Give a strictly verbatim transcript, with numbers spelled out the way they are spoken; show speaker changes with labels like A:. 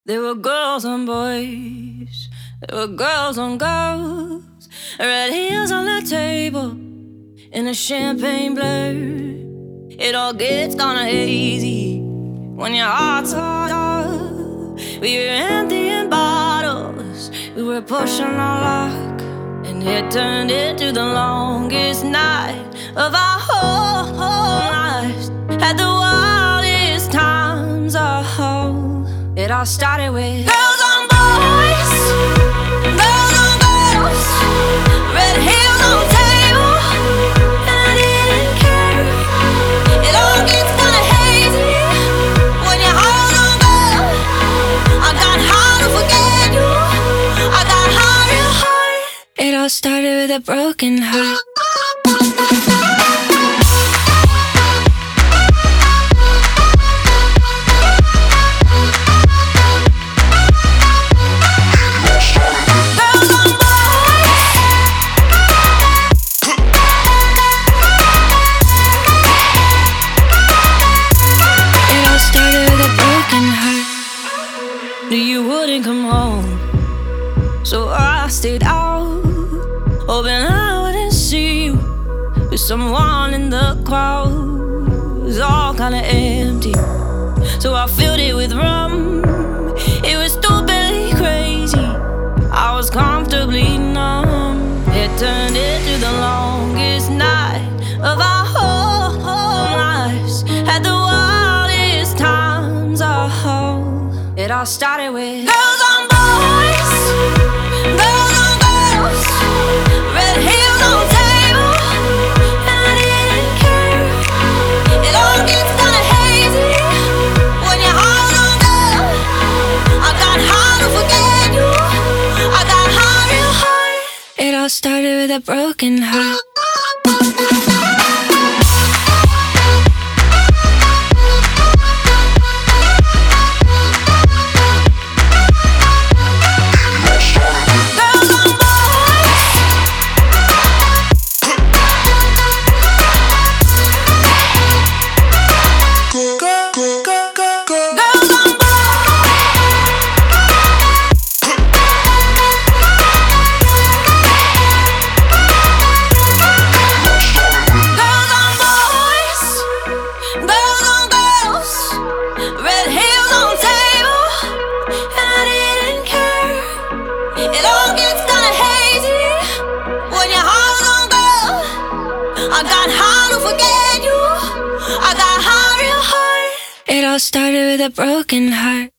A: There were girls on boys, there were girls on girls, red heels on the table, in a champagne blur. It all gets kinda hazy when your heart's hard up. We were emptying bottles, we were pushing our luck, and it turned into the longest night of our whole, whole lives. Had the wildest times, oh. It all started with girls on boys, girls on girls, red heels on the table, and I didn't care. It all gets kinda hazy when your heart's on girl. I got hard to forget you, I got hard real hard. It all started with a broken heart. You wouldn't come home, so I stayed out, hoping I wouldn't see you with someone in the crowd. It was all kinda empty, so I filled it with rum. It was stupidly crazy, I was comfortably numb. It turned into the longest night of our whole, whole lives. Had the wildest times, oh. It all started with girls on boys, girls on girls, red heels on the table, and I didn't care. It all gets kinda hazy when your heart's on girl. I got hard to forget you, I got hard real hard. It all started with a broken heart. I got hard to forget you, I got hard real hard. It all started with a broken heart.